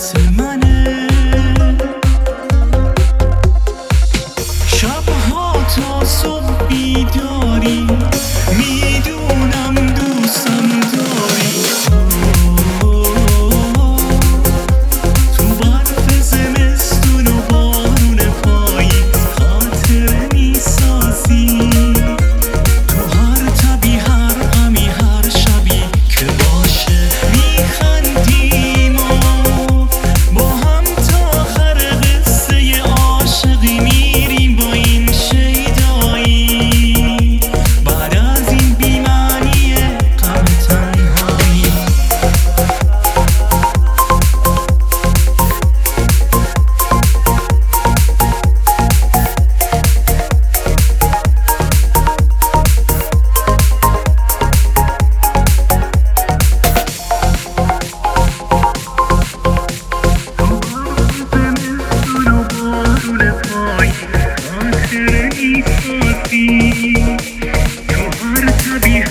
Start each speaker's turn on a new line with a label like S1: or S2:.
S1: واسه منه. شبها تا صبح بیداری، میدونم دوستم داری. تو برف زمستون و بارون پاییز خاطره میسازی. تو هر تبی، هر غمی، هر شبی که باشه میخندیم و با هم تا آخر قصه عاشقی میریم با این شیدایی. بعد از این بی‌معنی غم تنهایی تو هر تبی